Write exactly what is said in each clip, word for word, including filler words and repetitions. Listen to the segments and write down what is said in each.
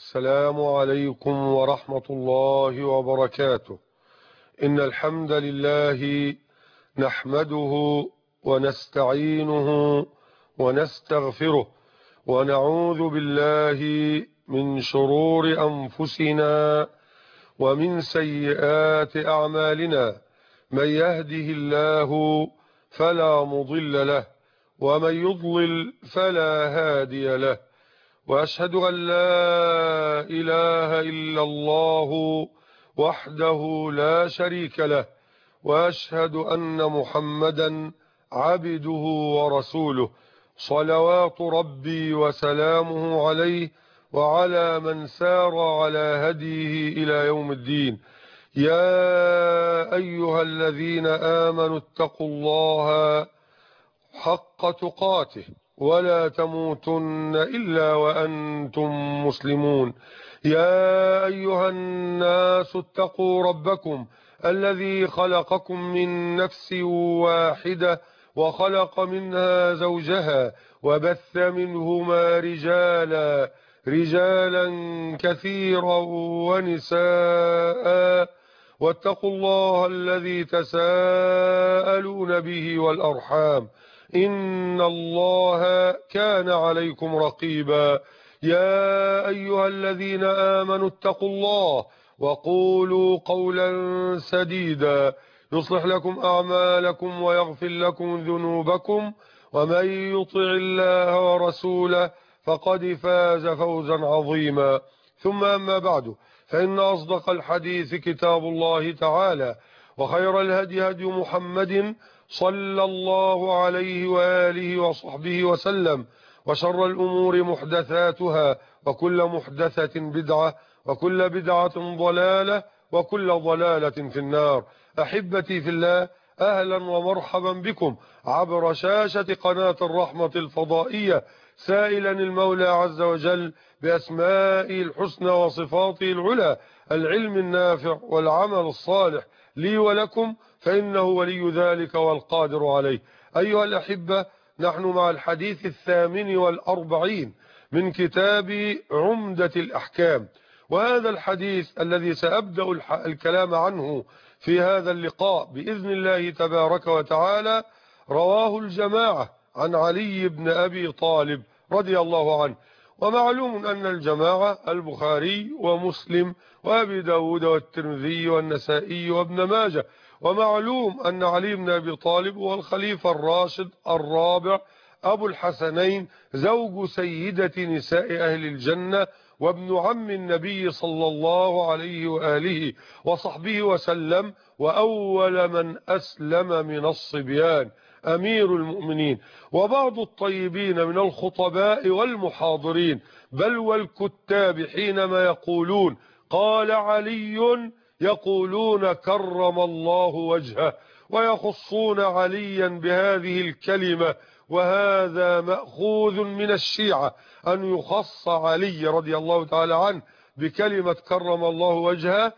السلام عليكم ورحمة الله وبركاته. إن الحمد لله نحمده ونستعينه ونستغفره ونعوذ بالله من شرور أنفسنا ومن سيئات أعمالنا. من يهده الله فلا مضل له ومن يضلل فلا هادي له، وأشهد أن لا إله إلا الله وحده لا شريك له، وأشهد أن محمدا عبده ورسوله، صلوات ربي وسلامه عليه وعلى من سار على هديه إلى يوم الدين. يا أيها الذين آمنوا اتقوا الله حق تقاته ولا تموتن إلا وأنتم مسلمون. يا أيها الناس اتقوا ربكم الذي خلقكم من نفس واحدة وخلق منها زوجها وبث منهما رجالا رجالا كثيرا ونساء، واتقوا الله الذي تساءلون به والأرحام إن الله كان عليكم رقيبا. يا أيها الذين آمنوا اتقوا الله وقولوا قولا سديدا يصلح لكم أعمالكم ويغفر لكم ذنوبكم، ومن يطع الله ورسوله فقد فاز فوزا عظيما. ثم أما بعد، فإن أصدق الحديث كتاب الله تعالى، وخير الهدي هدي محمد صلى الله عليه وآله وصحبه وسلم، وشر الأمور محدثاتها، وكل محدثة بدعة، وكل بدعة ضلالة، وكل ضلالة في النار. أحبتي في الله، أهلا ومرحبا بكم عبر شاشة قناة الرحمة الفضائية، سائلا المولى عز وجل بأسمائه الحسنى وصفاته العلى العلم النافع والعمل الصالح لي ولكم، فإنه ولي ذلك والقادر عليه. أيها الأحبة، نحن مع الحديث الثامن والأربعين من كتاب عمدة الأحكام، وهذا الحديث الذي سأبدأ الكلام عنه في هذا اللقاء بإذن الله تبارك وتعالى رواه الجماعة عن علي بن أبي طالب رضي الله عنه. ومعلوم أن الجماعة البخاري ومسلم وأبي داود والترمذي والنسائي وابن ماجه، ومعلوم أن علي بن أبي طالب هو الخليفة الراشد الرابع أبو الحسنين، زوج سيدة نساء أهل الجنة، وابن عم النبي صلى الله عليه وآله وصحبه وسلم، وأول من أسلم من الصبيان، أمير المؤمنين، وبعض الطيبين من الخطباء والمحاضرين بل والكتاب حينما يقولون قال علي يقولون كرم الله وجهه، ويخصون عليا بهذه الكلمة، وهذا مأخوذ من الشيعة أن يخص علي رضي الله تعالى عنه بكلمة كرم الله وجهه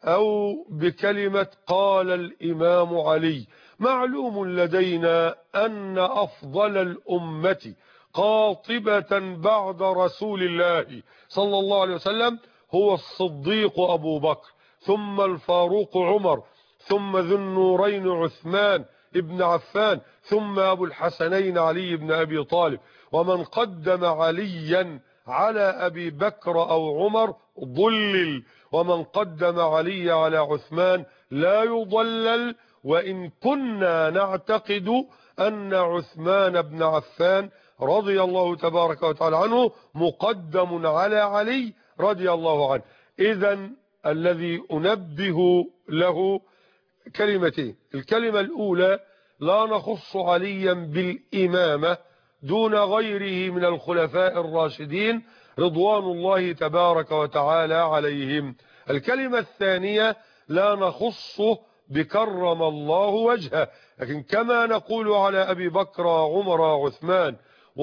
أو بكلمة قال الإمام علي. معلوم لدينا أن أفضل الأمة قاطبة بعد رسول الله صلى الله عليه وسلم هو الصديق أبو بكر، ثم الفاروق عمر، ثم ذو النورين عثمان ابن عفان، ثم أبو الحسنين علي بن أبي طالب. ومن قدم عليا على أبي بكر أو عمر ضلل، ومن قدم علي على عثمان لا يضلل، وإن كنا نعتقد أن عثمان بن عفان رضي الله تبارك وتعالى عنه مقدم على علي رضي الله عنه. إذن الذي أنبه له كلمتين: الكلمة الأولى، لا نخص عليا بالإمامة دون غيره من الخلفاء الراشدين رضوان الله تبارك وتعالى عليهم. الكلمة الثانية، لا نخصه بكرم الله وجهه، لكن كما نقول على أبي بكر وعمر وعثمان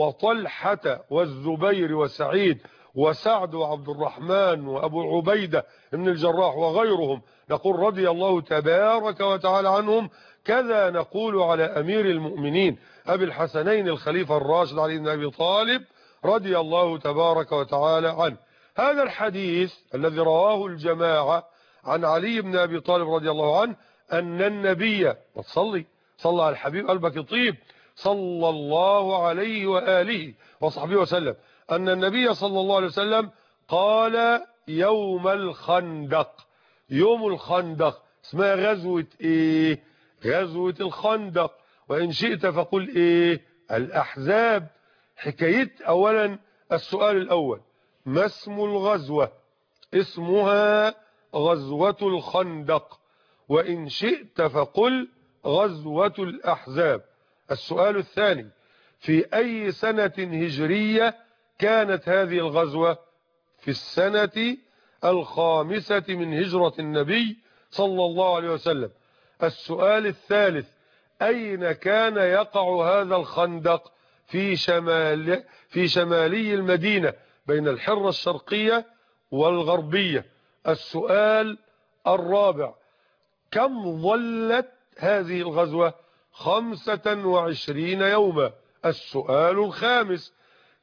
وطلحة والزبير وسعيد وسعد وعبد الرحمن وأبو عبيدة بن الجراح وغيرهم نقول رضي الله تبارك وتعالى عنهم، كذا نقول على أمير المؤمنين أبي الحسنين الخليفة الراشد علي بن أبي طالب رضي الله تبارك وتعالى عنه. هذا الحديث الذي رواه الجماعة عن علي بن أبي طالب رضي الله عنه أن النبي وتصلي صلى على الحبيب قلبك يطيب صلى الله عليه وآله وصحبه وسلم أن النبي صلى الله عليه وسلم قال يوم الخندق. يوم الخندق اسمها غزوة ايه؟ غزوة الخندق. وإن شئت فقل ايه؟ الأحزاب. حكاية أولا السؤال الأول ما اسم الغزوة؟ اسمها غزوة الخندق. وإن شئت فقل غزوة الأحزاب. السؤال الثاني في أي سنة هجرية كانت هذه الغزوة؟ في السنة الخامسة من هجرة النبي صلى الله عليه وسلم. السؤال الثالث أين كان يقع هذا الخندق؟ في شمال في شمالي المدينة بين الحرة الشرقية والغربية. السؤال الرابع كم ظلت هذه الغزوة؟ خمسة وعشرين يوما. السؤال الخامس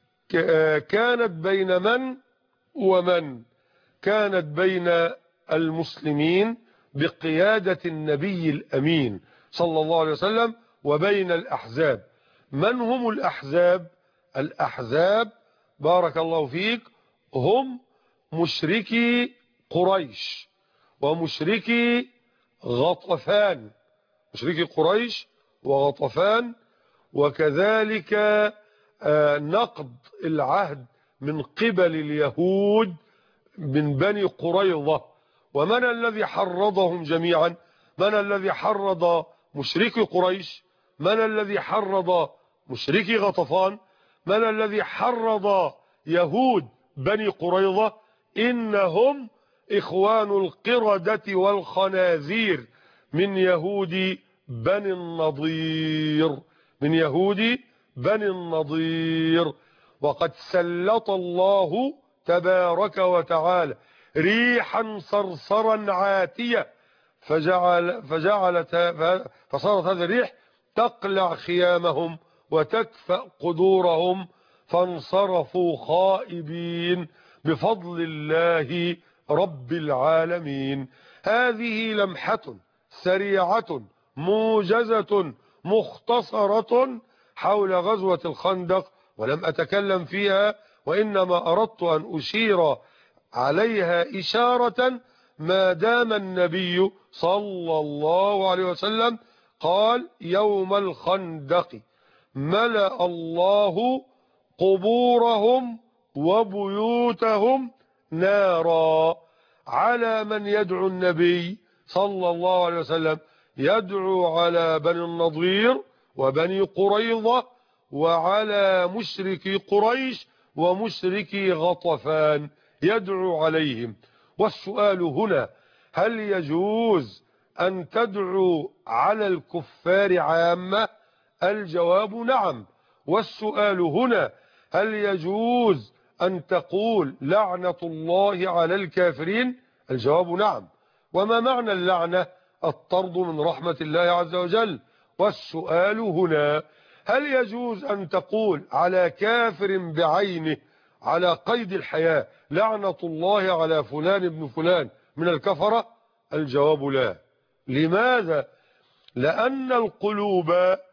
كانت بين من ومن؟ كانت بين المسلمين بقيادة النبي الأمين صلى الله عليه وسلم وبين الأحزاب. من هم الأحزاب؟ الأحزاب بارك الله فيك هم مشركي قريش ومشركي غطفان. مشركي قريش وغطفان وكذلك نقض العهد من قبل اليهود من بني قريظة. ومن الذي حرضهم جميعا؟ من الذي حرض مشركي قريش؟ من الذي حرض مشركي غطفان؟ من الذي حرض يهود بني قريظة؟ إنهم إخوان القردة والخنازير من يهود بني النضير من يهود بني النضير. وقد سلط الله تبارك وتعالى ريحا صرصرا عاتية فجعل فجعلت فصارت هذه الريح تقلع خيامهم وتكفأ قدورهم فانصرفوا خائبين بفضل الله رب العالمين. هذه لمحة سريعة موجزة مختصرة حول غزوة الخندق، ولم أتكلم فيها وإنما أردت أن أشير عليها إشارة ما دام النبي صلى الله عليه وسلم قال يوم الخندق ملأ الله قبورهم وبيوتهم نارا. على من يدعو النبي صلى الله عليه وسلم؟ يدعو على بني النضير وبني قريظة وعلى مشركي قريش ومشركي غطفان يدعو عليهم. والسؤال هنا هل يجوز أن تدعو على الكفار عامة؟ الجواب نعم. والسؤال هنا هل يجوز أن تقول لعنة الله على الكافرين؟ الجواب نعم. وما معنى اللعنة؟ الطرد من رحمة الله عز وجل. والسؤال هنا هل يجوز أن تقول على كافر بعينه على قيد الحياة لعنة الله على فلان ابن فلان من الكفرة؟ الجواب لا. لماذا؟ لأن القلوب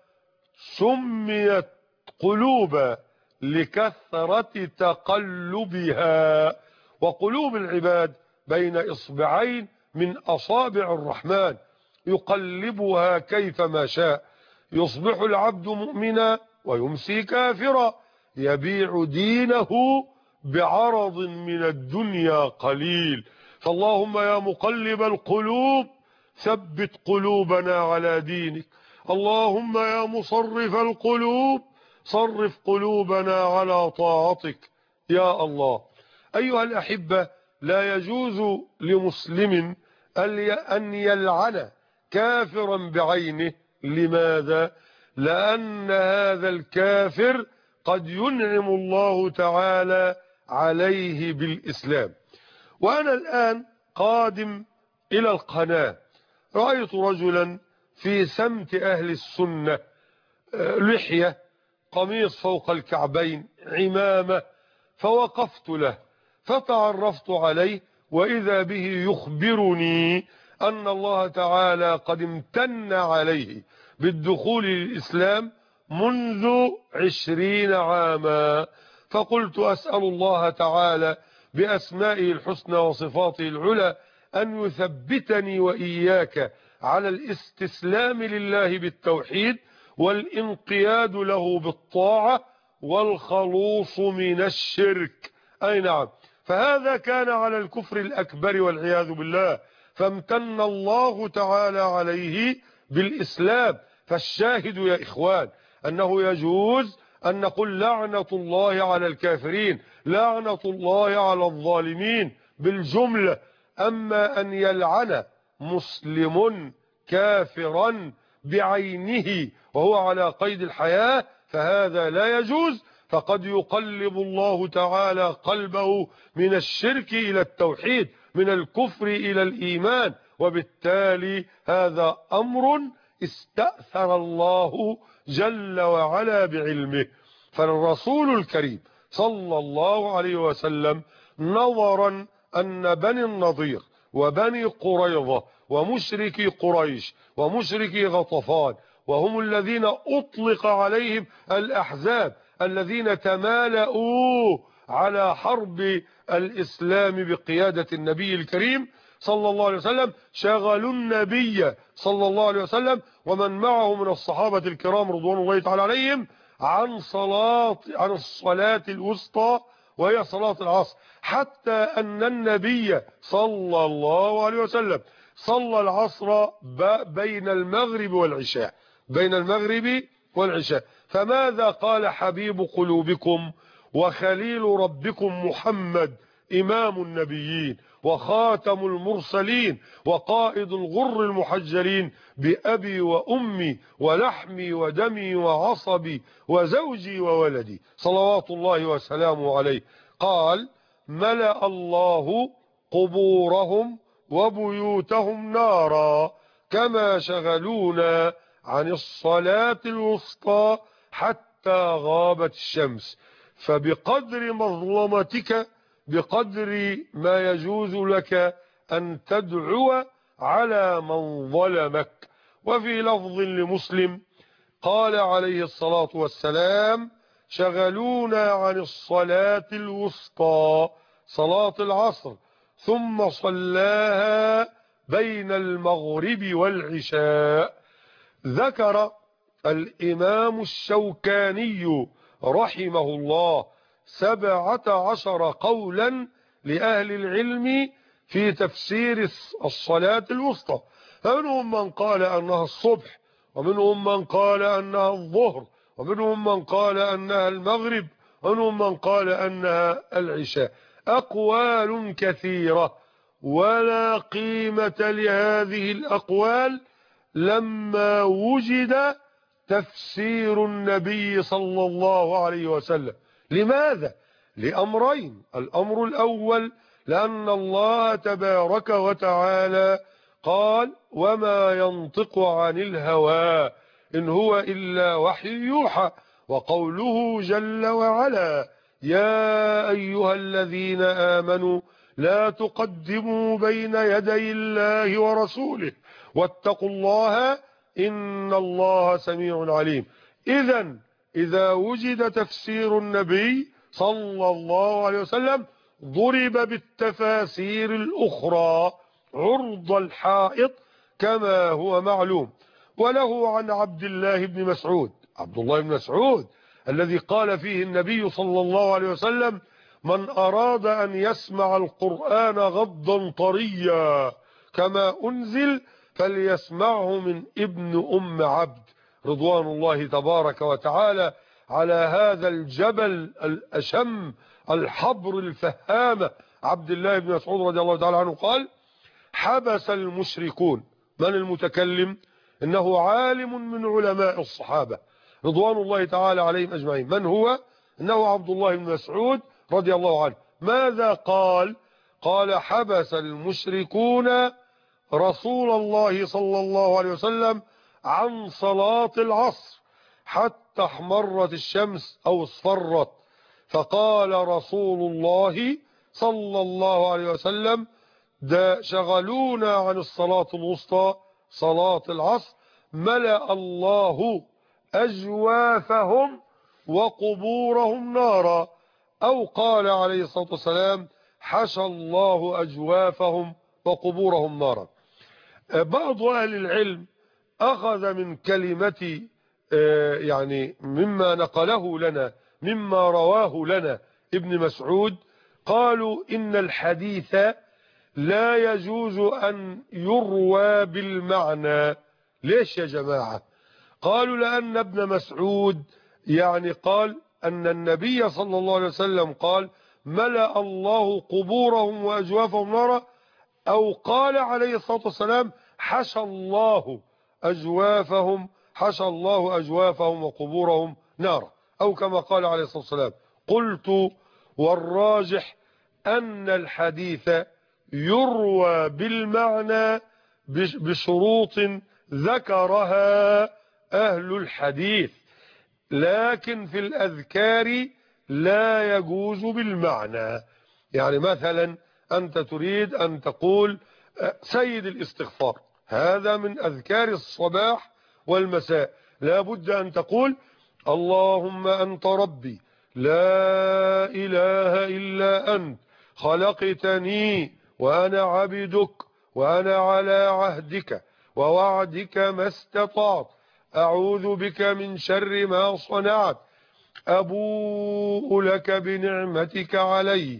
سميت قلوبا لكثرة تقلبها، وقلوب العباد بين إصبعين من أصابع الرحمن يقلبها كيفما شاء. يصبح العبد مؤمنا ويمسي كافرا، يبيع دينه بعرض من الدنيا قليل. فاللهم يا مقلب القلوب ثبت قلوبنا على دينك. اللهم يا مصرف القلوب صرف قلوبنا على طاعتك يا الله. أيها الأحبة، لا يجوز لمسلم أن يلعن كافرا بعينه. لماذا؟ لأن هذا الكافر قد ينعم الله تعالى عليه بالإسلام. وأنا الآن قادم إلى القناة، رأيت رجلا في سمت أهل السنة، لحية، قميص فوق الكعبين، عمامة، فوقفت له فتعرفت عليه وإذا به يخبرني أن الله تعالى قد امتن عليه بالدخول للإسلام منذ عشرين عاما. فقلت أسأل الله تعالى بأسمائه الحسنى وصفاته العلى أن يثبتني وإياك على الاستسلام لله بالتوحيد والانقياد له بالطاعة والخلوص من الشرك. أي نعم، فهذا كان على الكفر الأكبر والعياذ بالله، فامتن الله تعالى عليه بالإسلام. فالشاهد يا إخوان أنه يجوز أن نقول لعنة الله على الكافرين، لعنة الله على الظالمين بالجملة. أما أن يلعن مسلم كافرا بعينه وهو على قيد الحياة فهذا لا يجوز، فقد يقلب الله تعالى قلبه من الشرك إلى التوحيد، من الكفر إلى الإيمان، وبالتالي هذا أمر استأثر الله جل وعلا بعلمه. فالرسول الكريم صلى الله عليه وسلم نظرا أن بني النضير وبني قريظة ومشركي قريش ومشركي غطفان، وهم الذين أطلق عليهم الأحزاب الذين تمالؤوا على حرب الإسلام بقيادة النبي الكريم صلى الله عليه وسلم، شغلوا النبي صلى الله عليه وسلم ومن معه من الصحابة الكرام رضوان الله تعالى عليهم عن صلاة عن الصلاة الوسطى وهي صلاة العصر، حتى أن النبي صلى الله عليه وسلم صلى العصر بين المغرب والعشاء، بين المغرب والعشاء. فماذا قال حبيب قلوبكم وخليل ربكم محمد إمام النبيين وخاتم المرسلين وقائد الغر المحجلين بأبي وأمي ولحمي ودمي وعصبي وزوجي وولدي صلوات الله وسلامه عليه؟ قال: ملأ الله قبورهم وبيوتهم نارا كما شغلونا عن الصلاة الوسطى حتى غابت الشمس. فبقدر مظلمتك بقدر ما يجوز لك أن تدعو على من ظلمك. وفي لفظ لمسلم قال عليه الصلاة والسلام: شغلونا عن الصلاة الوسطى صلاة العصر ثم صلاها بين المغرب والعشاء. ذكر الإمام الشوكاني رحمه الله سبعة عشر قولا لأهل العلم في تفسير الصلاة الوسطى، فمنهم من قال أنها الصبح، ومنهم من قال أنها الظهر، ومنهم من قال أنها المغرب، ومنهم من قال أنها العشاء. أقوال كثيرة، ولا قيمة لهذه الأقوال لما وجد تفسير النبي صلى الله عليه وسلم. لماذا؟ لأمرين: الأمر الأول لأن الله تبارك وتعالى قال: وما ينطق عن الهوى إن هو إلا وحي يوحى. وقوله جل وعلا: يا أيها الذين آمنوا لا تقدموا بين يدي الله ورسوله واتقوا الله إن الله سميع عليم. إذن إذا وجد تفسير النبي صلى الله عليه وسلم ضرب بالتفاسير الأخرى عرض الحائط كما هو معلوم. وله عن عبد الله بن مسعود، عبد الله بن مسعود الذي قال فيه النبي صلى الله عليه وسلم: من أراد أن يسمع القرآن غضا طريا كما أنزل فليسمعه من ابن أم عبد، رضوان الله تبارك وتعالى على هذا الجبل الأشم الحبر الفهامة عبد الله بن مسعود رضي الله تعالى عنه قال: حبس المشركون. من المتكلم؟ إنه عالم من علماء الصحابة رضوان الله تعالى عليهم أجمعين. من هو؟ إنه عبد الله بن مسعود رضي الله عنه. ماذا قال؟ قال: حبس المشركون رسول الله صلى الله عليه وسلم عن صلاة العصر حتى احمرت الشمس أو اصفرت، فقال رسول الله صلى الله عليه وسلم ده شغلونا عن الصلاة الوسطى صلاة العصر، ملأ الله أجوافهم وقبورهم نارا، أو قال عليه الصلاة والسلام حشى الله أجوافهم وقبورهم نارا. بعض أهل العلم أخذ من كلمة يعني مما نقله لنا مما رواه لنا ابن مسعود، قالوا إن الحديث لا يجوز أن يروى بالمعنى. ليش يا جماعة؟ قالوا لأن ابن مسعود يعني قال أن النبي صلى الله عليه وسلم قال ملأ الله قبورهم وأجوافهم نارا، أو قال عليه الصلاة والسلام حشى الله أجوافهم حشى الله أجوافهم وقبورهم نارا، أو كما قال عليه الصلاة والسلام. قلت والراجح أن الحديث يروى بالمعنى بشروط ذكرها أهل الحديث، لكن في الأذكار لا يجوز بالمعنى. يعني مثلا أنت تريد أن تقول سيد الاستغفار، هذا من أذكار الصباح والمساء، لا بد أن تقول اللهم أنت ربي لا إله إلا أنت خلقتني وأنا عبدك وأنا على عهدك ووعدك ما استطعت أعوذ بك من شر ما صنعت أبوء لك بنعمتك علي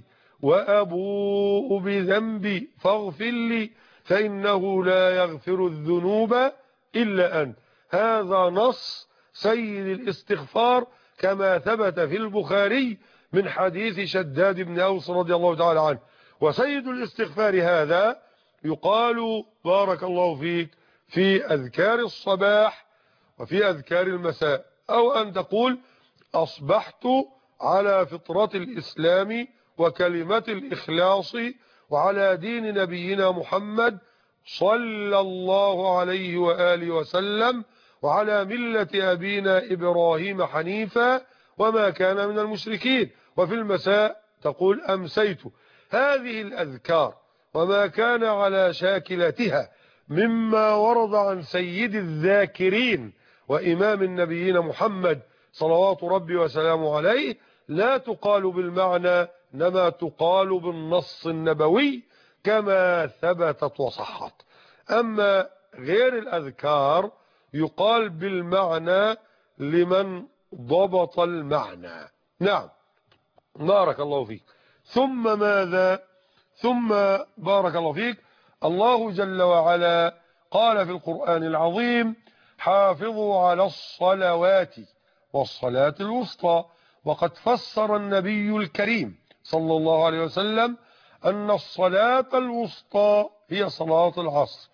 وأبوء بذنبي فاغفر لي فإنه لا يغفر الذنوب إلا أنت. هذا نص سيد الاستغفار كما ثبت في البخاري من حديث شداد بن أوس رضي الله تعالى عنه. وسيد الاستغفار هذا يقال بارك الله فيك في أذكار الصباح وفي أذكار المساء، أو أن تقول أصبحت على فطرة الإسلام وكلمة الإخلاص وعلى دين نبينا محمد صلى الله عليه وآله وسلم وعلى ملة أبينا إبراهيم حنيفا وما كان من المشركين. وفي المساء تقول أمسيت. هذه الأذكار وما كان على شاكلتها مما ورد عن سيد الذاكرين وإمام النبيين محمد صلوات ربي وسلامه عليه لا تقال بالمعنى، إنما تقال بالنص النبوي كما ثبتت وصحت. أما غير الأذكار يقال بالمعنى لمن ضبط المعنى. نعم بارك الله فيك. ثم ماذا؟ ثم بارك الله فيك الله جل وعلا قال في القرآن العظيم حافظوا على الصلوات والصلاة الوسطى. وقد فسر النبي الكريم صلى الله عليه وسلم أن الصلاة الوسطى هي صلاة العصر.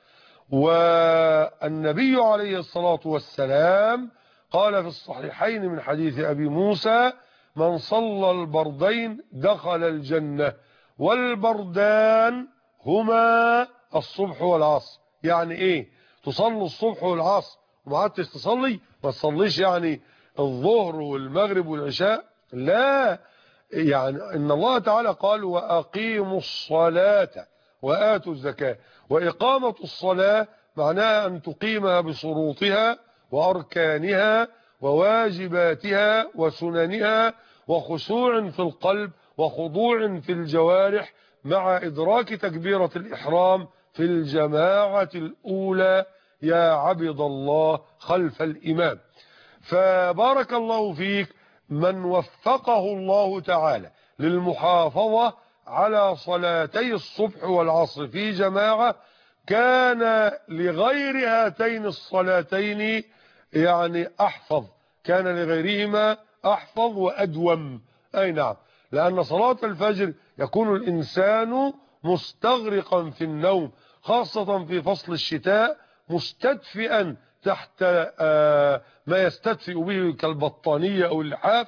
والنبي عليه الصلاة والسلام قال في الصحيحين من حديث أبي موسى من صلى البردين دخل الجنة، والبردان هما الصبح والعصر. يعني ايه تصلي الصبح والعصر وما عدتش تصلي؟ ما تصليش يعني الظهر والمغرب والعشاء، لا، يعني ان الله تعالى قال واقيموا الصلاة وآتوا الزكاة. وإقامة الصلاة معناها أن تقيمها بشروطها وأركانها وواجباتها وسننها وخشوع في القلب وخضوع في الجوارح مع إدراك تكبيرة الإحرام في الجماعة الأولى يا عبد الله خلف الإمام. فبارك الله فيك من وفقه الله تعالى للمحافظة على صلاتي الصبح والعصر في جماعة كان لغير هاتين الصلاتين يعني أحفظ، كان لغيرهما أحفظ وأدوم. أي نعم، لأن صلاة الفجر يكون الإنسان مستغرقا في النوم، خاصة في فصل الشتاء، مستدفئا تحت ما يستدفئ به كالبطانية أو اللحاف،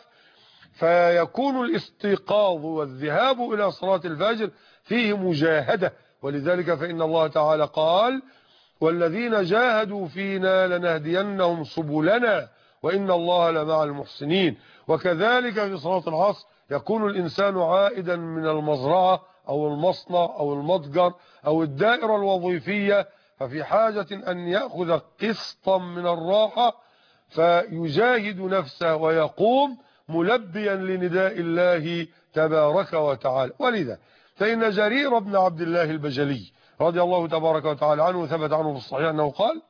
فيكون الاستيقاظ والذهاب إلى صلاة الفجر فيه مجاهدة. ولذلك فإن الله تعالى قال والذين جاهدوا فينا لنهدينهم سبلنا وإن الله لمع المحسنين. وكذلك في صلاة العصر يكون الإنسان عائدا من المزرعة أو المصنع أو المتجر أو الدائرة الوظيفية، ففي حاجة أن يأخذ قسطا من الراحة، فيجاهد نفسه ويقوم ملبيا لنداء الله تبارك وتعالى. ولذا فإن جرير بن عبد الله البجلي رضي الله تبارك وتعالى عنه ثبت عنه في الصحيح أنه قال: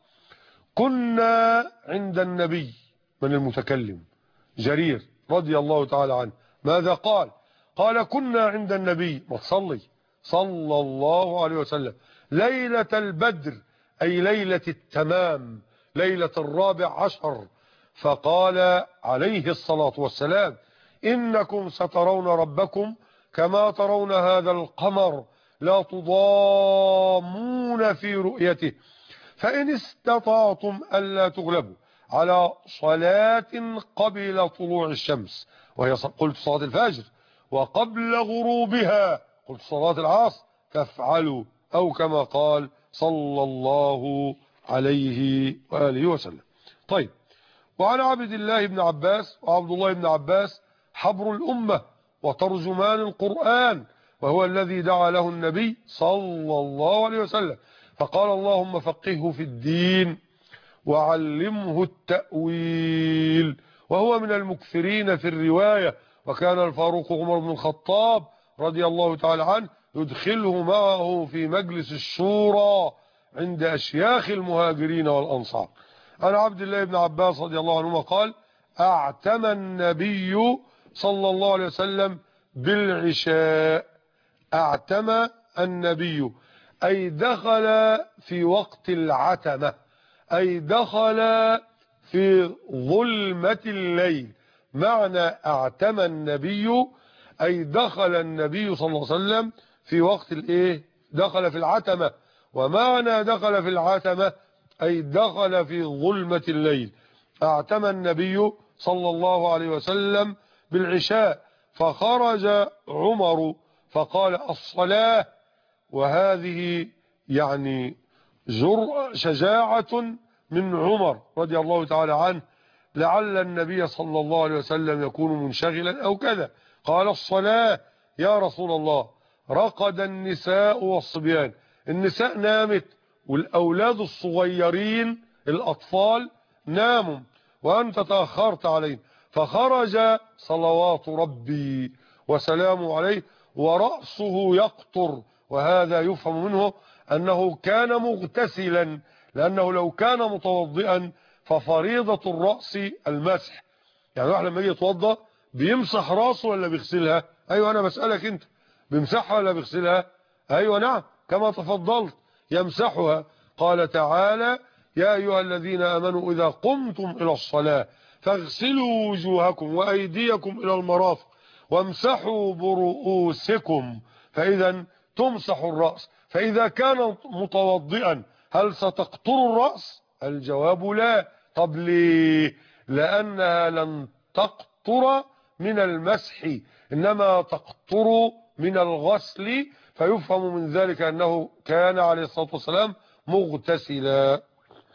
كنا عند النبي. من المتكلم؟ جرير رضي الله تعالى عنه. ماذا قال؟ قال: كنا عند النبي، ما تصلي، صلى الله عليه وسلم، ليلة البدر، أي ليلة التمام، ليلة الرابع عشر، فقال عليه الصلاة والسلام: إنكم سترون ربكم كما ترون هذا القمر، لا تضامون في رؤيته، فإن استطعتم ألا تغلبوا على صلاة قبل طلوع الشمس، وهي قلت صلاة الفجر، وقبل غروبها قلت صلاة العصر، فافعلوا، أو كما قال صلى الله عليه وآله وسلم. طيب، وعن عبد الله بن عباس، وعبد الله بن عباس حبر الأمة وترجمان القرآن، وهو الذي دعا له النبي صلى الله عليه وسلم، فقال: اللهم فقهه في الدين وعلمه التأويل. وهو من المكثرين في الرواية، وكان الفاروق عمر بن الخطاب رضي الله تعالى عنه يدخله معه في مجلس الشورى عند أشياخ المهاجرين والأنصار. عن عبد الله بن عباس رضي الله عنهما قال: اعتمى النبي صلى الله عليه وسلم بالعشاء. اعتمى النبي أي دخل في وقت العتمة، أي دخل في ظلمة الليل. معنى اعتمى النبي أي دخل النبي صلى الله عليه وسلم في وقت الايه؟ دخل في العتمة. ومعنى دخل في العتمة أي دخل في ظلمة الليل. اعتمى النبي صلى الله عليه وسلم بالعشاء، فخرج عمر فقال: الصلاة. وهذه يعني جرأة، شجاعة من عمر رضي الله تعالى عنه، لعل النبي صلى الله عليه وسلم يكون منشغلا أو كذا. قال: الصلاة يا رسول الله. رقد النساء والصبيان، النساء نامت والأولاد الصغيرين الأطفال ناموا، وأنت تأخرت عليهم، فخرج صلوات ربي وسلامه عليه ورأسه يقطر. وهذا يفهم منه أنه كان مغتسلا، لأنه لو كان متوضئا ففريضة الرأس المسح. يعني واحد لما يجي يتوضأ بيمسح راسه ولا بيغسلها؟ أيوة أنا بسألك أنت، بيمسحها ولا بيغسلها؟ أيوة نعم، كما تفضلت يمسحها. قال تعالى: يا أيها الذين آمنوا إذا قمتم إلى الصلاة فاغسلوا وجوهكم وأيديكم إلى المرافق وامسحوا برؤوسكم. فإذا تمسح الرأس. فإذا كان متوضئا هل ستقطر الرأس؟ الجواب لا. طب ليه؟ لأنها لن تقطر من المسح، إنما تقطر من الغسل، فيفهم من ذلك أنه كان عليه الصلاة والسلام مغتسلا.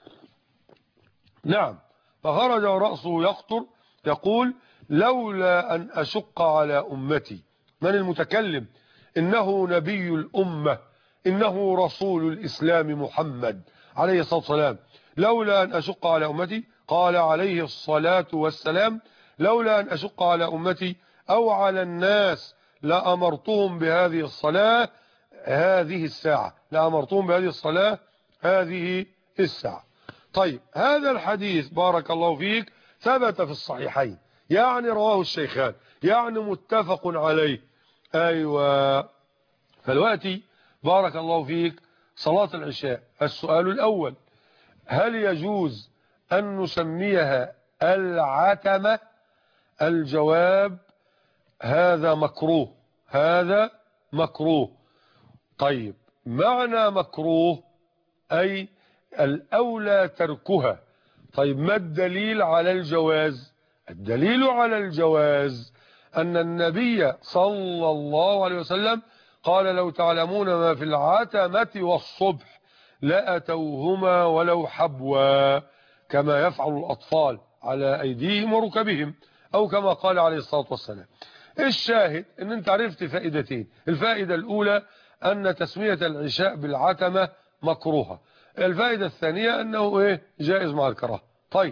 نعم، فخرج ورأسه يقطر يقول: لولا أن أشق على أمتي. من المتكلم؟ إنه نبي الأمة، إنه رسول الإسلام محمد عليه الصلاة والسلام. لولا أن أشق على أمتي، قال عليه الصلاة والسلام: لولا أن أشق على أمتي أو على الناس لأمرتهم بهذه الصلاة هذه الساعة، لأمرتهم بهذه الصلاة هذه الساعة. طيب، هذا الحديث بارك الله فيك ثبت في الصحيحين، يعني رواه الشيخان، يعني متفق عليه. أيوة. فالوقتي بارك الله فيك صلاة العشاء، السؤال الأول: هل يجوز أن نسميها العتمة؟ الجواب: هذا مكروه، هذا مكروه. طيب، معنى مكروه أي الأولى تركها. طيب، ما الدليل على الجواز؟ الدليل على الجواز أن النبي صلى الله عليه وسلم قال: لو تعلمون ما في العتمة والصبح لأتوهما ولو حبوا، كما يفعل الأطفال على أيديهم وركبهم، أو كما قال عليه الصلاة والسلام. الشاهد ان انت عرفت فائدتين. الفائدة الاولى ان تسمية العشاء بالعتمة مكروهة. الفائدة الثانية انه ايه جائز مع الكراهة. طيب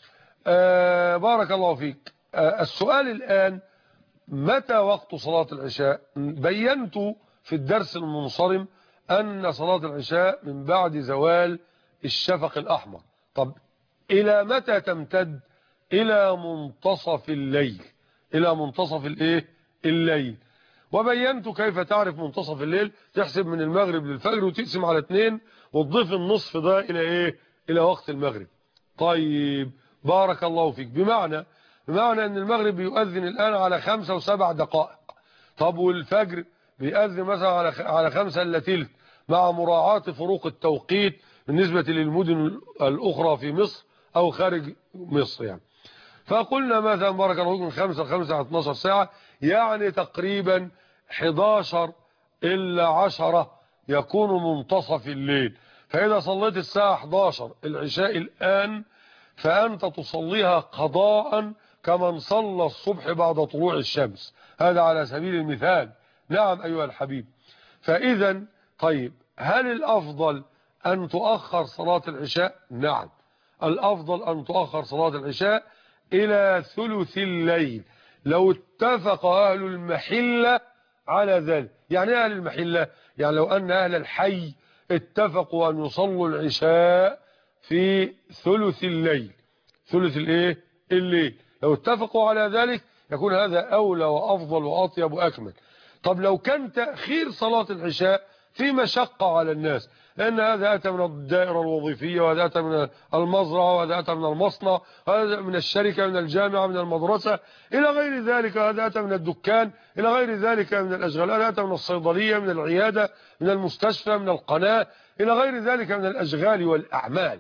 آه بارك الله فيك. آه السؤال الان متى وقت صلاة العشاء؟ بينت في الدرس المنصرم ان صلاة العشاء من بعد زوال الشفق الاحمر. طب الى متى تمتد؟ الى منتصف الليل، الى منتصف الايه الليل. وبينت كيف تعرف منتصف الليل. تحسب من المغرب للفجر وتقسم على اتنين وتضيف النصف ده الى ايه الى وقت المغرب. طيب بارك الله فيك. بمعنى بمعنى ان المغرب بيؤذن الان على خمسة وسبع دقائق. طب والفجر بيؤذن مثلا على على خمسة الا تلت، مع مراعاة فروق التوقيت بالنسبة للمدن الاخرى في مصر او خارج مصر يعني. فقلنا مثلا بارك الله فيكم خمسة لخمسة على اتناشر ساعة، يعني تقريبا حداشر إلا عشرة يكون منتصف الليل. فإذا صليت الساعة حداشر العشاء الآن فأنت تصليها قضاء كمن صلى الصبح بعد طلوع الشمس، هذا على سبيل المثال. نعم أيها الحبيب. فإذا طيب هل الأفضل أن تؤخر صلاة العشاء؟ نعم الأفضل أن تؤخر صلاة العشاء إلى ثلث الليل لو اتفق أهل المحلة على ذلك. يعني أهل المحلة يعني لو أن أهل الحي اتفقوا أن يصلوا العشاء في ثلث الليل، ثلث الايه الليل، لو اتفقوا على ذلك يكون هذا أولى وأفضل وأطيب وأكمل. طب لو كان تأخير صلاة العشاء في مشقة على الناس، لأن هذا أتى من الدائرة الوظيفية وهذا أتى من المزرعة وهذا أتى من المصنع وهذا من الشركة من الجامعة من المدرسة إلى غير ذلك، هذا أتى من الدكان إلى غير ذلك من الأشغال، هذا أتى من الصيدلية من العيادة من المستشفى من القناة إلى غير ذلك من الأشغال والأعمال،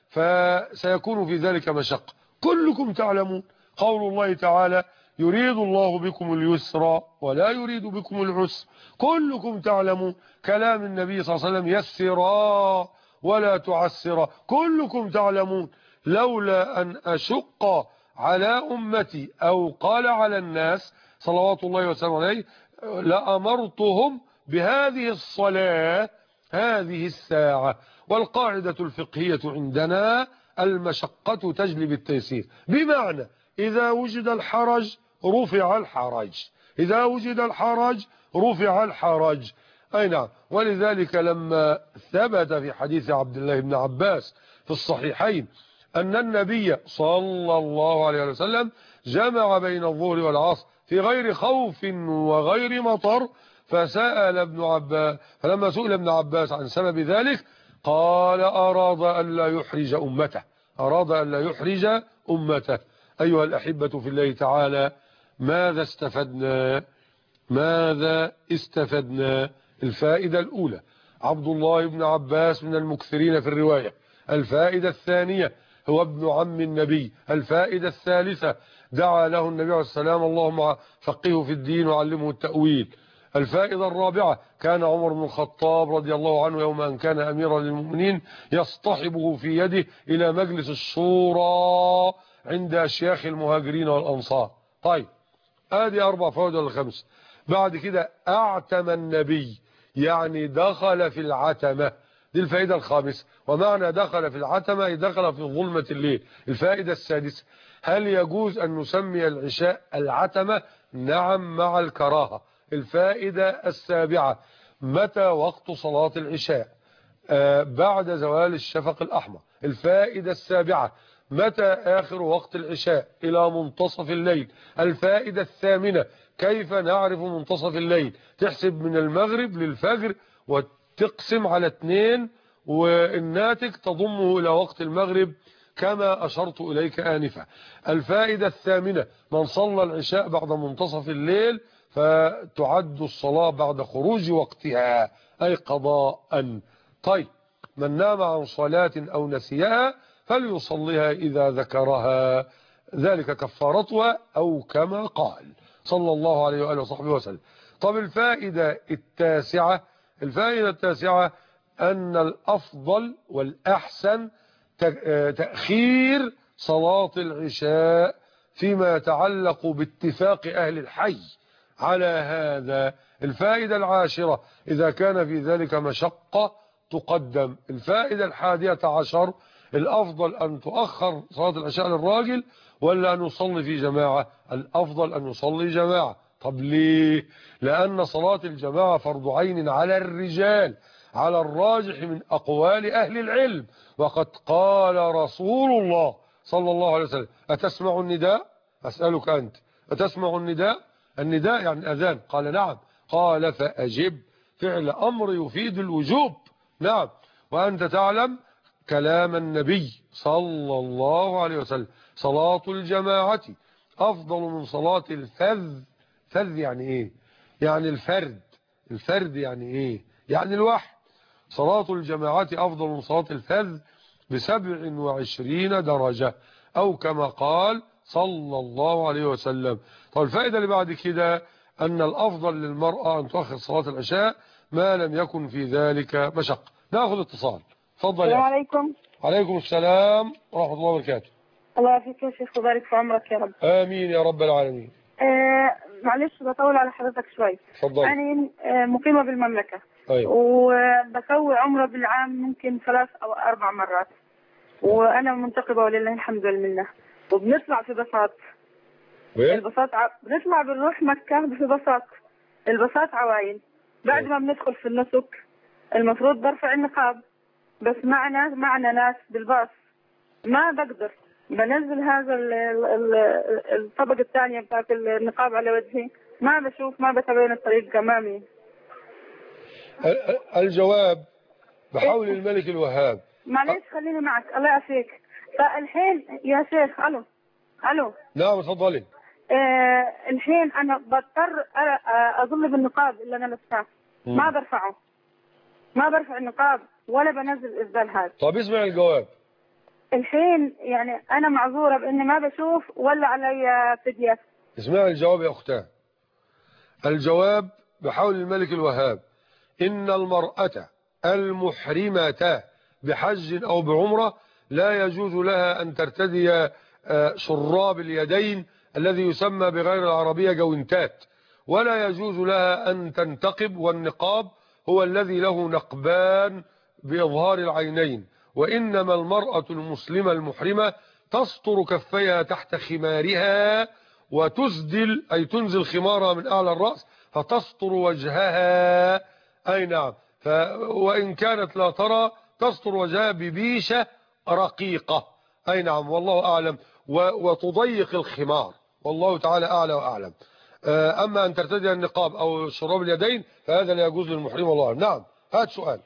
فسيكون في ذلك مشقة. كلكم تعلمون قول الله تعالى يريد الله بكم اليسر ولا يريد بكم العسر. كلكم تعلمون كلام النبي صلى الله عليه وسلم يسرا ولا تعسرا. كلكم تعلمون لولا أن أشق على أمتي أو قال على الناس صلوات الله وسلامه عليه لأمرتهم بهذه الصلاة هذه الساعة. والقاعدة الفقهية عندنا المشقة تجلب التيسير، بمعنى إذا وجد الحرج رفع الحرج، إذا وجد الحرج رفع الحرج. أي نعم. ولذلك لما ثبت في حديث عبد الله بن عباس في الصحيحين أن النبي صلى الله عليه وسلم جمع بين الظهر والعصر في غير خوف وغير مطر، فسأل ابن عباس فلما سئل ابن عباس عن سبب ذلك قال أراد أن لا يحرج أمته، أراد أن لا يحرج أمته. أيها الأحبة في الله تعالى، ماذا استفدنا؟ ماذا استفدنا؟ الفائدة الأولى عبد الله بن عباس من المكثرين في الرواية. الفائدة الثانية هو ابن عم النبي. الفائدة الثالثة دعا له النبي عليه السلام اللهم فقهه في الدين وعلمه التأويل. الفائدة الرابعة كان عمر بن الخطاب رضي الله عنه يوم أن كان أميرا للمؤمنين يصطحبه في يده إلى مجلس الشورى عند أشياخ المهاجرين والأنصار. طيب هذه أربع فوائد ولا خمس؟ بعد كده أعتم النبي يعني دخل في العتمة، دي الفائدة الخامسة. ومعنى دخل في العتمة دخل في ظلمة الليل. الفائدة السادسة هل يجوز أن نسمي العشاء العتمة؟ نعم مع الكراهة. الفائدة السابعة متى وقت صلاة العشاء؟ آه بعد زوال الشفق الأحمر. الفائدة السابعة متى آخر وقت العشاء؟ إلى منتصف الليل. الفائدة الثامنة كيف نعرف منتصف الليل؟ تحسب من المغرب للفجر وتقسم على اثنين والناتج تضمه إلى وقت المغرب كما أشرت إليك آنفا. الفائدة الثامنة من صلى العشاء بعد منتصف الليل فتعد الصلاة بعد خروج وقتها أي قضاء. طيب من نام عن صلاة أو نسيها فليصليها إذا ذكرها، ذلك كفارتها أو كما قال صلى الله عليه وآله وصحبه وسلم. طب الفائدة التاسعة الفائدة التاسعة أن الأفضل والأحسن تأخير صلاة العشاء فيما يتعلق باتفاق أهل الحي على هذا. الفائدة العاشرة إذا كان في ذلك مشقة تقدم. الفائدة الحادية عشر الأفضل أن تؤخر صلاة العشاء للراجل ولا أن يصلي في جماعة؟ الأفضل أن يصلي جماعة. طب ليه؟ لأن صلاة الجماعة فرض عين على الرجال على الراجح من أقوال أهل العلم، وقد قال رسول الله صلى الله عليه وسلم: أتسمع النداء؟ أسألك أنت، أتسمع النداء؟ النداء يعني الأذان. قال: نعم. قال: فأجب. فعل أمر يفيد الوجوب. نعم. وأنت تعلم كلام النبي صلى الله عليه وسلم: صلاة الجماعة أفضل من صلاة الفذ. فذ يعني إيه؟ يعني الفرد. الفرد يعني إيه؟ يعني الواحد. صلاة الجماعة أفضل من صلاة الفذ بسبع وعشرين درجة، أو كما قال صلى الله عليه وسلم. طيب الفائدة اللي بعد كده أن الأفضل للمرأة أن تؤخر صلاة العشاء ما لم يكن في ذلك مشقة. نأخذ اتصال. تفضل يا السلام أخي. عليكم. عليكم السلام ورحمة الله وبركاته. الله يعافيك يا شيخ ويبارك في عمرك يا رب. آمين يا رب العالمين. آه معلش بطول على حضرتك شوي. تفضل. أنا آه مقيمة بالمملكة. أيوة. وبسوي عمرة بالعام ممكن ثلاث أو أربع مرات، وأنا منتقبة ولله الحمد والمنة. وبنطلع في بساط. البساط ع... بنطلع بنروح مكة في بساط. البساط عواين. بعد ما بندخل في النسك المفروض برفع النقاب، بس معنا معنا ناس بالباص ما بقدر بنزل هذا الطبقة الثانية بتاعت النقاب على وجهي، ما بشوف، ما بتبين الطريق أمامي. الجواب بحول الملك الوهاب. معلش خليني معك الله يعافيك. فالحين يا شيخ الو الو نعم تفضلي. آه الحين انا بضطر اظل بالنقاب اللي انا لابساه، ما برفعه، ما برفع النقاب ولا بنزل الازدال هذا. طب اسمع الجواب. الحين يعني انا معذوره باني ما بشوف ولا علي فديه؟ اسمع الجواب يا اختاه. الجواب بحول الملك الوهاب: إن المرأة المحرمة بحج أو بعمرة لا يجوز لها أن ترتدي شراب اليدين الذي يسمى بغير العربية جوينتات، ولا يجوز لها أن تنتقب، والنقاب هو الذي له نقبان بإظهار العينين. وإنما المرأة المسلمة المحرمة تستر كفيها تحت خمارها وتسدل، أي تنزل خمارها من أعلى الرأس فتستر وجهها. أي نعم. ف... وإن كانت لا ترى تستر وجهها ببيشة رقيقة. أي نعم والله أعلم. و... وتضيق الخمار والله تعالى أعلى وأعلم. أما أن ترتدي النقاب أو شراب اليدين فهذا لا يجوز للمحرم والله أعلم. نعم. هات سؤال.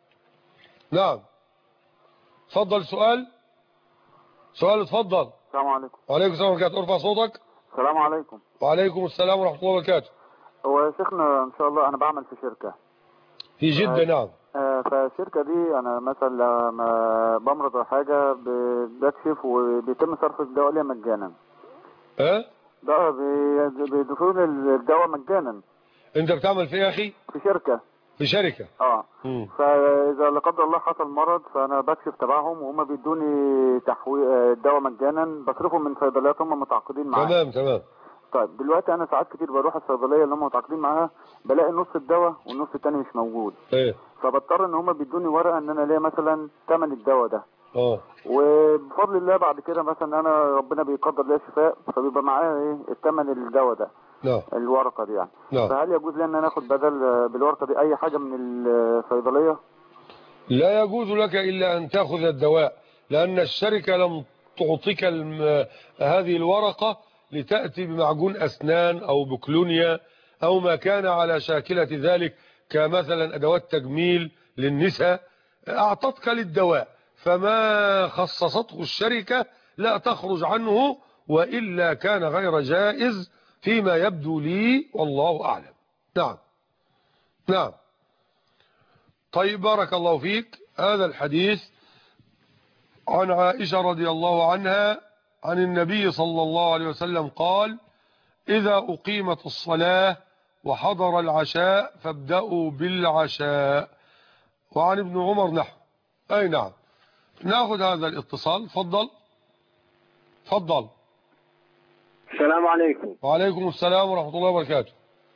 نعم تفضل. سؤال سؤال تفضل. السلام عليكم. وعليكم السلام ورحمة الله وبركاته. ارفع صوتك. السلام عليكم. وعليكم السلام ورحمة الله وبركاته. هو يا شيخنا ان شاء الله انا بعمل في شركة في جدة. نعم. آه فالشركة دي انا مثلا لما بمرض او حاجة بكشف وبيتم صرف الدواء لي مجانا. ها؟ ده بيضيفوا لي الدواء مجانا. انت بتعمل في ايه يا اخي؟ في شركة. في شركة. اه مم. فاذا لا قدر الله حصل مرض فانا بكشف تبعهم وهم بيدوني تحويل الدواء مجانا، بصرفه من صيدليات هم متعاقدين معايا. تمام تمام. طيب دلوقتي انا ساعات كتير بروح الصيدليه اللي هم متعاقدين معاها بلاقي نص الدواء والنص التاني مش موجود. ايه. فبضطر ان هم بيدوني ورقه ان انا ليا مثلا ثمن الدواء ده. اه. وبفضل الله بعد كده مثلا انا ربنا بيقدر لي شفاء فبيبقى معايا ايه الثمن الدواء ده. نعم. الورقه دي يعني. نعم. فهل يجوز لي ان انا اخد بدل بالورقه دي اي حاجه من الصيدليه؟ لا يجوز لك الا ان تاخذ الدواء، لان الشركه لم تعطيك هذه الورقه لتأتي بمعجون أسنان أو بكلونيا أو ما كان على شاكلة ذلك كمثلا أدوات تجميل للنساء. أعطتك للدواء، فما خصصته الشركة لا تخرج عنه، وإلا كان غير جائز فيما يبدو لي والله أعلم. نعم. نعم. طيب بارك الله فيك. هذا الحديث عن عائشة رضي الله عنها عن النبي صلى الله عليه وسلم قال: إذا أقيمت الصلاة وحضر العشاء فابدأوا بالعشاء. وعن ابن عمر نحو. أي نعم. نأخذ هذا الاتصال. فضل فضل. السلام عليكم. وعليكم السلام ورحمة الله وبركاته.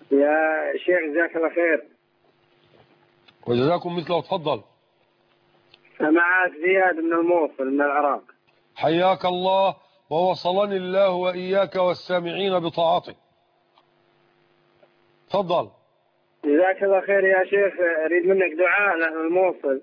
يا شيخ جزاك الله خير. وجزاكم مثله. تفضل. معك زياد من الموصل من العراق. حياك الله ووصلني الله وإياك والسامعين بطاعته. تفضل. جزاك الله خير يا شيخ، أريد منك دعاء لأهل الموصل.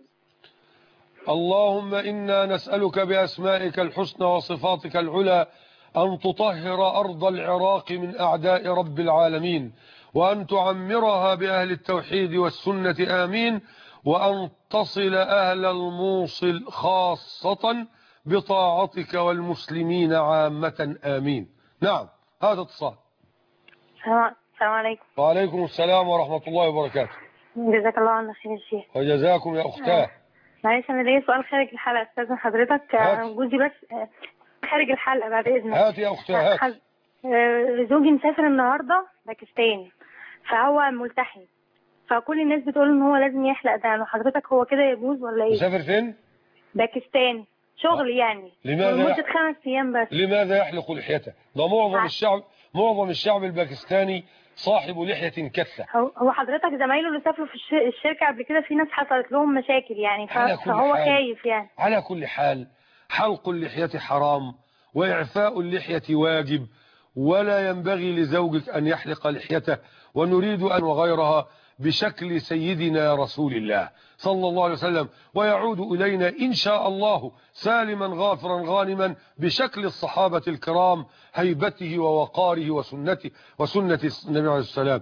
اللهم إنا نسألك بأسمائك الحسنى وصفاتك العلى أن تطهر أرض العراق من أعداء رب العالمين، وأن تعمرها بأهل التوحيد والسنة آمين، وأن تصل أهل الموصل خاصة بطاعتك والمسلمين عامة آمين. نعم، هذا اتصال. السلام عليكم. وعليكم السلام ورحمة الله وبركاته. جزاك الله عنا خير يا شيخ. وجزاكم يا أختاه. معلش أنا ليا سؤال خارج الحلقة استاذن حضرتك. جوزي بس خارج الحلقة بعد إذنك. هات يا أختاه هات. زوجي مسافر النهاردة باكستان، فهو ملتحي، فكل الناس بتقول ان هو لازم يحلق دقنه. حضرتك هو كده يجوز ولا ايه؟ مسافر فين؟ باكستان، شغل يعني. لماذا لمدة خمس ايام بس. لماذا يحلق لحيته؟ ده معظم ع... الشعب معظم الشعب الباكستاني صاحب لحية كثة. هو حضرتك زمايله اللي سافروا في الشركة قبل كده في ناس حصلت لهم مشاكل يعني، فهو خايف يعني. على كل حال حلق اللحية حرام، وإعفاء اللحية واجب، ولا ينبغي لزوجك أن يحلق لحيته، ونريد أن وغيرها بشكل سيدنا رسول الله صلى الله عليه وسلم، ويعود إلينا إن شاء الله سالما غافرا غانما بشكل الصحابة الكرام، هيبته ووقاره وسنته وسنة النبي عليه السلام.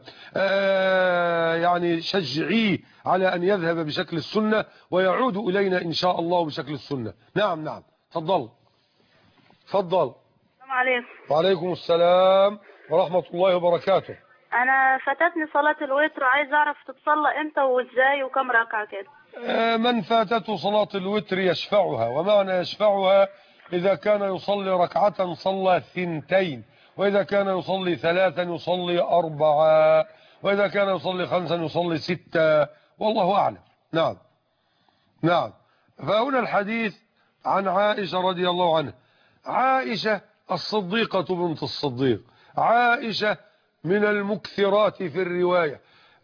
آه يعني شجعيه على أن يذهب بشكل السنة ويعود إلينا إن شاء الله بشكل السنة. نعم نعم. تفضل تفضل. السلام عليكم. وعليكم السلام ورحمة الله وبركاته. أنا فاتتني صلاة الوتر، عايز أعرف تتصلى إمتى وإزاي وكم ركعة كده. من فاتته صلاة الوتر يشفعها، ومعنى يشفعها إذا كان يصلي ركعة صلى ثنتين، وإذا كان يصلي ثلاثا يصلي أربعة، وإذا كان يصلي خمسا يصلي ستة، والله أعلم. نعم نعم. فهنا الحديث عن عائشة رضي الله عنها. عائشة الصديقة بنت الصديق، عائشة من المكثرات في الرواية،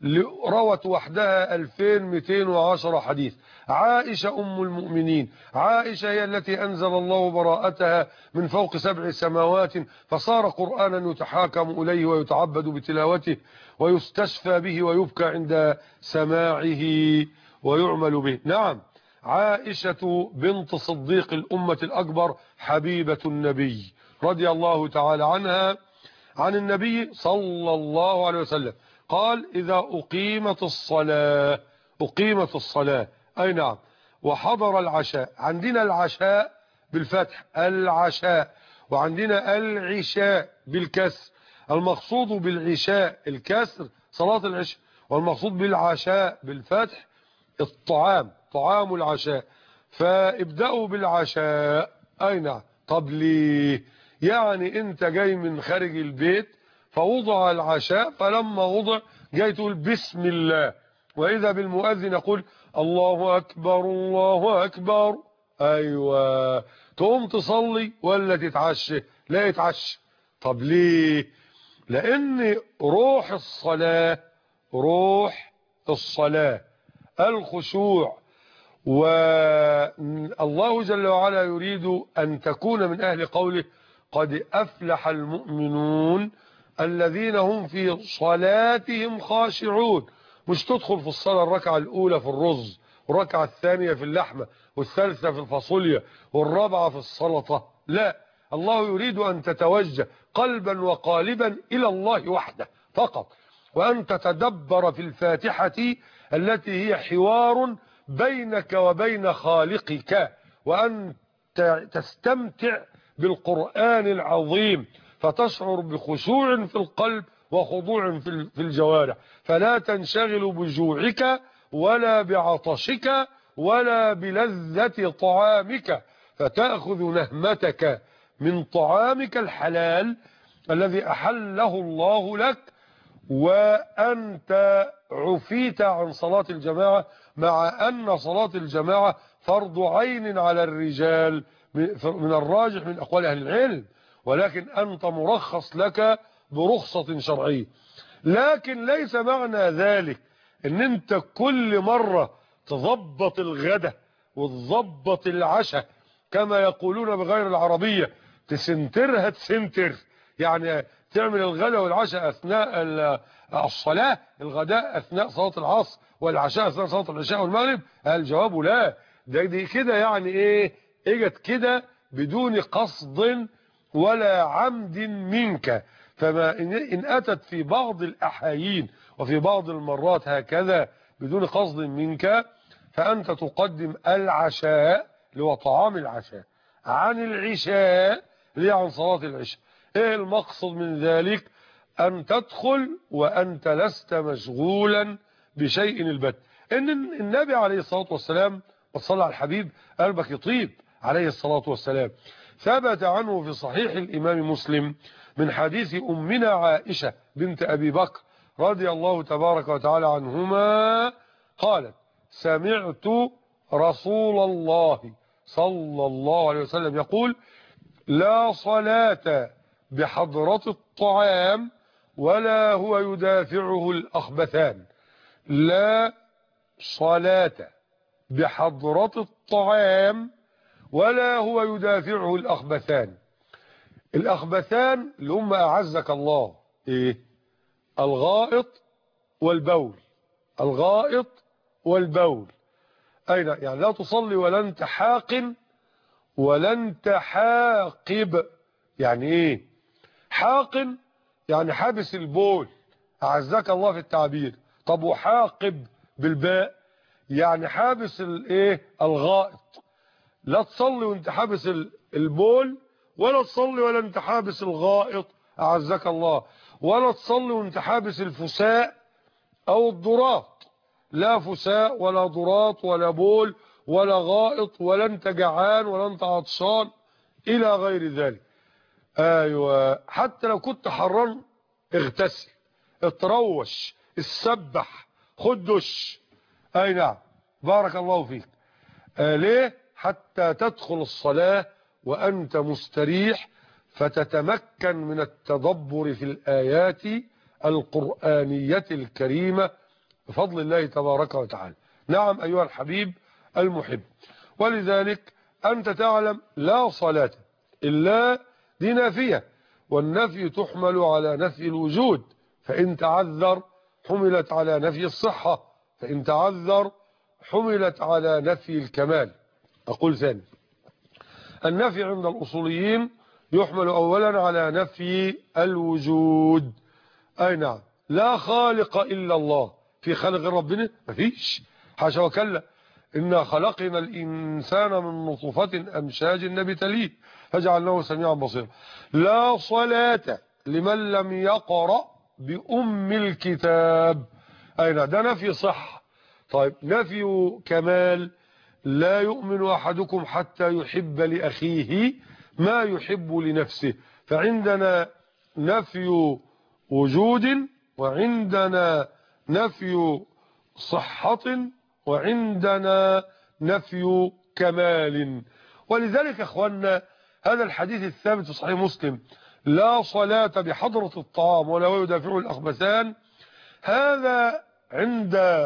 روت وحدها ألفين ومئتين وعشرة حديث. عائشة أم المؤمنين، عائشة هي التي أنزل الله براءتها من فوق سبع سماوات، فصار قرآنا يتحاكم إليه ويتعبد بتلاوته ويستشفى به ويبكى عند سماعه ويعمل به. نعم، عائشة بنت صديق الأمة الأكبر حبيبة النبي رضي الله تعالى عنها، عن النبي صلى الله عليه وسلم قال: إذا أقيمت الصلاة أقيمت الصلاة أي نعم وحضر العشاء. عندنا العشاء بالفتح العشاء، وعندنا العشاء بالكسر. المقصود بالعشاء الكسر صلاة العشاء، والمقصود بالعشاء بالفتح الطعام، طعام العشاء. فابدأوا بالعشاء أي نعم. طب ليه؟ يعني انت جاي من خارج البيت فوضع العشاء، فلما وضع جاي تقول بسم الله، وإذا بالمؤذن يقول الله أكبر الله أكبر. أيوة، تقوم تصلي ولا تتعشى؟ لا يتعشى. طب ليه؟ لأن روح الصلاة روح الصلاة الخشوع، والله جل وعلا يريد أن تكون من أهل قوله قد أفلح المؤمنون الذين هم في صلاتهم خاشعون. مش تدخل في الصلاة الركعة الأولى في الرز، والركعة الثانية في اللحمة، والثالثة في الفاصوليا، والرابعة في السلطة. لا، الله يريد أن تتوجه قلبا وقالبا إلى الله وحده فقط، وأن تتدبر في الفاتحة التي هي حوار بينك وبين خالقك، وأن تستمتع بالقرآن العظيم فتشعر بخشوع في القلب وخضوع في الجوارح، فلا تنشغل بجوعك ولا بعطشك ولا بلذة طعامك، فتأخذ نهمتك من طعامك الحلال الذي أحله الله لك، وأنت عفيت عن صلاة الجماعة، مع أن صلاة الجماعة فرض عين على الرجال من الراجح من أقوال أهل العلم، ولكن أنت مرخص لك برخصة شرعية. لكن ليس معنى ذلك ان انت كل مرة تضبط الغداء وتضبط العشاء كما يقولون بغير العربية، تسنترها تسنتر، يعني تعمل الغداء والعشاء اثناء الصلاة، الغداء اثناء صلاة العصر والعشاء اثناء صلاة العشاء والمغرب. الجواب لا، ده دي كده يعني ايه، اجت كده بدون قصد ولا عمد منك. فما إن أتت في بعض الأحايين وفي بعض المرات هكذا بدون قصد منك، فأنت تقدم العشاء اللي هو طعام العشاء عن العشاء اللي عن صلاة العشاء. إيه المقصد من ذلك؟ أن تدخل وأنت لست مشغولا بشيء البت. إن النبي عليه الصلاة والسلام وصلى على الحبيب قلبك يطيب عليه الصلاة والسلام، ثبت عنه في صحيح الإمام مسلم من حديث أمنا عائشة بنت أبي بكر رضي الله تبارك وتعالى عنهما قالت: سمعت رسول الله صلى الله عليه وسلم يقول: لا صلاة بحضرة الطعام ولا هو يدافعه الأخبثان. لا صلاة بحضرة الطعام ولا هو يدافعه الأخبثان. الأخبثان اللي هم أعزك الله إيه؟ الغائط والبول. الغائط والبول أين يعني لا تصلي ولا انت حاقن ولا انت حاقب. يعني إيه حاقن؟ يعني حابس البول، أعزك الله في التعبير. طب وحاقب بالباء يعني حابس الايه الغائط. لا تصلي وانت حابس البول، ولا تصلي ولا انت حابس الغائط أعزك الله، ولا تصلي وانت حابس الفساء أو الضراط. لا فساء ولا ضراط ولا بول ولا غائط ولا انت جعان ولا انت عطشان إلى غير ذلك. أيوة، حتى لو كنت حران اغتسل، اتروش، السبح، خد دش. أي نعم، بارك الله فيك. آه ليه؟ حتى تدخل الصلاة وأنت مستريح، فتتمكن من التدبر في الآيات القرآنية الكريمة بفضل الله تبارك وتعالى. نعم أيها الحبيب المحب، ولذلك أنت تعلم لا صلاة إلا دي نافية، والنفي تحمل على نفي الوجود، فإن تعذر حملت على نفي الصحة، فإن تعذر حملت على نفي الكمال. أقول ثاني، النفي عند الأصوليين يحمل أولا على نفي الوجود. أي نعم، لا خالق إلا الله. في خلق ربنا مفيش، حاشا وكلا. إنا خلقنا الإنسان من نطفة أمشاج نبتليه فجعلناه سميعا بصيرا. لا صلاة لمن لم يقرأ بأم الكتاب. أي نعم، ده نفي صح. طيب نفي كمال، لا يؤمن أحدكم حتى يحب لأخيه ما يحب لنفسه. فعندنا نفي وجود، وعندنا نفي صحة، وعندنا نفي كمال. ولذلك اخوانا هذا الحديث الثابت في صحيح مسلم: لا صلاة بحضرة الطعام ولا يدافعه الأخبثان، هذا عند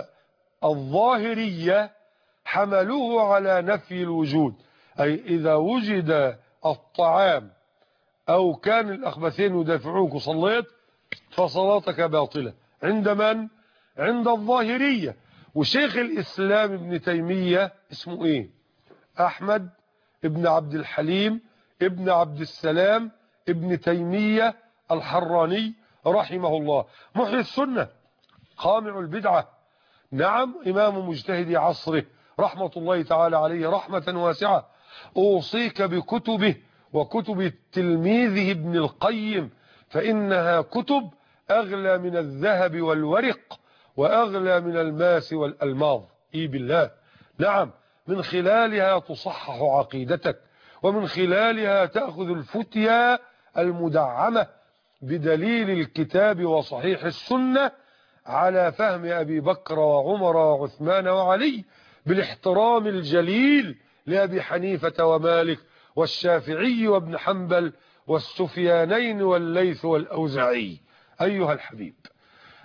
الظاهرية حملوه على نفي الوجود، أي إذا وجد الطعام أو كان الأخبثين يدافعوك وصليت فصلاتك باطلة. عند من؟ عند الظاهرية. وشيخ الإسلام ابن تيمية اسمه إيه؟ أحمد ابن عبد الحليم ابن عبد السلام ابن تيمية الحراني رحمه الله، محيي السنة، قامع البدعة، نعم، إمام مجتهد عصره رحمة الله تعالى عليه رحمة واسعة. أوصيك بكتبه وكتب تلميذه ابن القيم، فإنها كتب أغلى من الذهب والورق وأغلى من الماس والألماظ. إي بالله، نعم، من خلالها تصحح عقيدتك، ومن خلالها تأخذ الفتيا المدعمة بدليل الكتاب وصحيح السنة على فهم أبي بكر وعمر وعثمان وعلي، بالاحترام الجليل لأبي حنيفة ومالك والشافعي وابن حنبل والسفيانين والليث والأوزاعي. أيها الحبيب،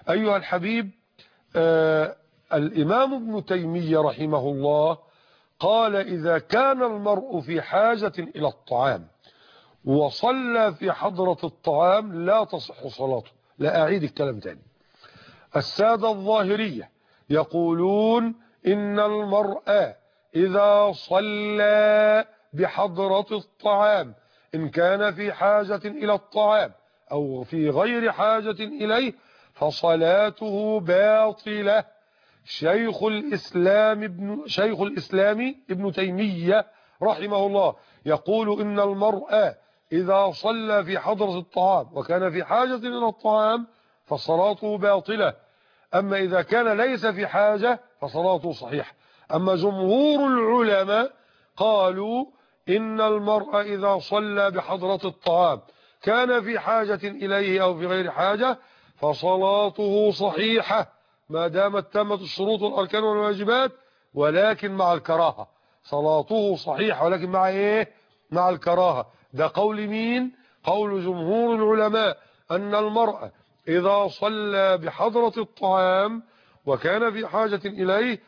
أيها الحبيب، آه الإمام ابن تيمية رحمه الله قال إذا كان المرء في حاجة إلى الطعام وصلى في حضرة الطعام لا تصح صلاته. لا أعيد الكلام تاني. السادة الظاهرية يقولون إن المرء إذا صلى بحضرة الطعام إن كان في حاجة إلى الطعام أو في غير حاجة إليه فصلاته باطلة. شيخ الإسلام ابن شيخ الإسلام ابن تيمية رحمه الله يقول إن المرء إذا صلى في حضرة الطعام وكان في حاجة إلى الطعام فصلاته باطلة. أما إذا كان ليس في حاجة فصلاته صحيحة. أما جمهور العلماء قالوا إن المرء إذا صلى بحضرة الطعام كان في حاجة إليه أو في غير حاجة فصلاته صحيحة ما دامت تمت الشروط والأركان والواجبات، ولكن مع الكراهة. صلاته صحيحة ولكن مع إيه؟ مع الكراهة. ده قول مين؟ قول جمهور العلماء أن المرء إذا صلى بحضرة الطعام وكان في حاجة إليه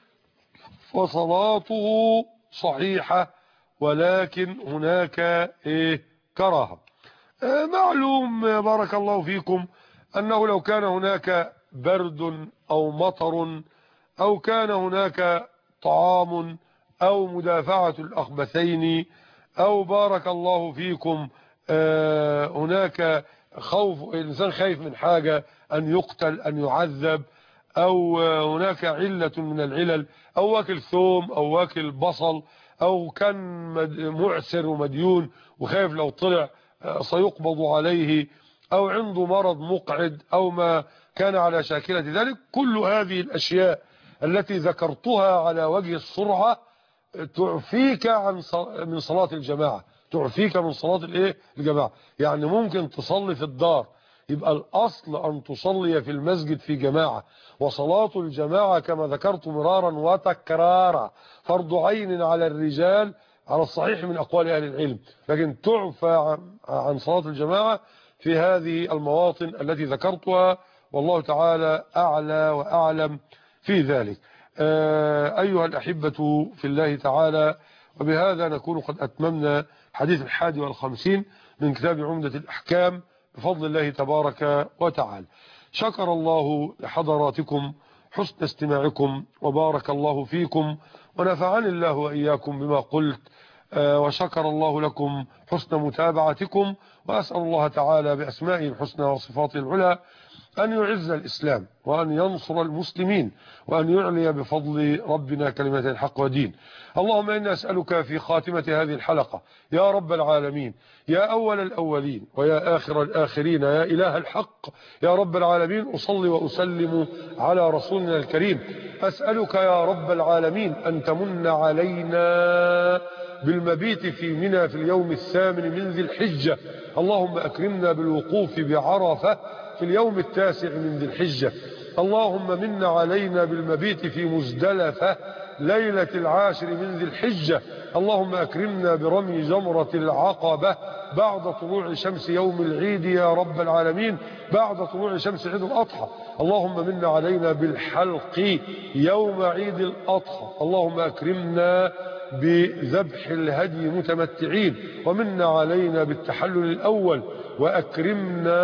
فصلاته صحيحة ولكن هناك إيه؟ كراهة. آه معلوم بارك الله فيكم أنه لو كان هناك برد أو مطر أو كان هناك طعام أو مدافعة الأخبثين أو بارك الله فيكم آه هناك خوف، الإنسان خايف من حاجة أن يقتل أن يعذب أو آه هناك علة من العلل أو واكل ثوم أو واكل بصل أو كان معسر ومديون وخايف لو طلع آه سيقبض عليه أو عنده مرض مقعد أو ما كان على شاكلة ذلك. كل هذه الأشياء التي ذكرتها على وجه السرعة تعفيك عن من صلاة الجماعة، تعفيك من صلاة الايه الجماعة. يعني ممكن تصلي في الدار، يبقى الأصل أن تصلي في المسجد في جماعة، وصلاة الجماعة كما ذكرت مرارا وتكرارا فرض عين على الرجال على الصحيح من أقوال أهل العلم، لكن تعفى عن صلاة الجماعة في هذه المواطن التي ذكرتها، والله تعالى أعلى وأعلم في ذلك. أيها الأحبة في الله تعالى، وبهذا نكون قد أتممنا حديث الحادي والخمسين من كتاب عمدة الأحكام بفضل الله تبارك وتعالى. شكر الله لحضراتكم حسن استماعكم وبارك الله فيكم ونفعني الله وإياكم بما قلت، وشكر الله لكم حسن متابعتكم، وأسأل الله تعالى بأسمائه الحسنى وصفاته العلى أن يعز الإسلام وأن ينصر المسلمين وأن يعلي بفضل ربنا كلمة الحق ودين. اللهم إنا أسألك في خاتمة هذه الحلقة يا رب العالمين، يا أول الأولين ويا آخر الآخرين، يا إله الحق يا رب العالمين، أصلي وأسلم على رسولنا الكريم. أسألك يا رب العالمين أن تمن علينا بالمبيت في منى في اليوم الثامن من ذي الحجة. اللهم أكرمنا بالوقوف بعرفة في اليوم التاسع من ذي الحجة. اللهم من علينا بالمبيت في مزدلفة ليلة العاشر من ذي الحجة. اللهم أكرمنا برمي جمرة العقبة بعد طلوع شمس يوم العيد يا رب العالمين، بعد طلوع شمس عيد الأضحى. اللهم من علينا بالحلق يوم عيد الأضحى. اللهم أكرمنا بذبح الهدي متمتعين، ومن علينا بالتحلل الأول، وأكرمنا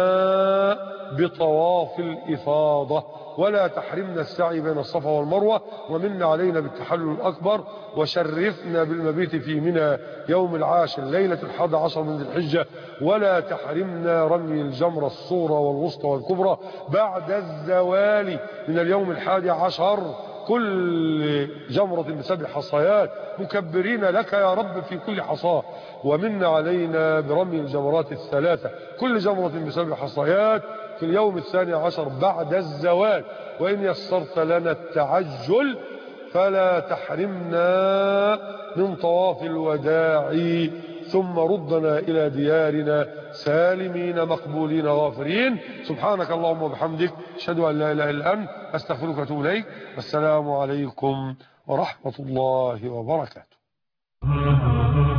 بطواف الإفاضة، ولا تحرمنا السعي بين الصفا والمروة، ومن علينا بالتحلل الأكبر، وشرفنا بالمبيت في منى يوم العاشر ليلة الحادي عشر من ذي الحجة، ولا تحرمنا رمي الجمرة الصغرى والوسطى والكبرى بعد الزوال من اليوم الحادي عشر، كل جمرة بسبع حصيات مكبرين لك يا رب في كل حصاة. ومن علينا برمي الجمرات الثلاثة كل جمرة بسبع حصيات في اليوم الثاني عشر بعد الزوال. وإن يسرت لنا التعجل فلا تحرمنا من طواف الوداع، ثم ردنا إلى ديارنا سالمين مقبولين غافرين. سبحانك اللهم وبحمدك، أشهد أن لا إله إلا أنت، أستغفرك وأتوب إليك. والسلام عليكم ورحمة الله وبركاته.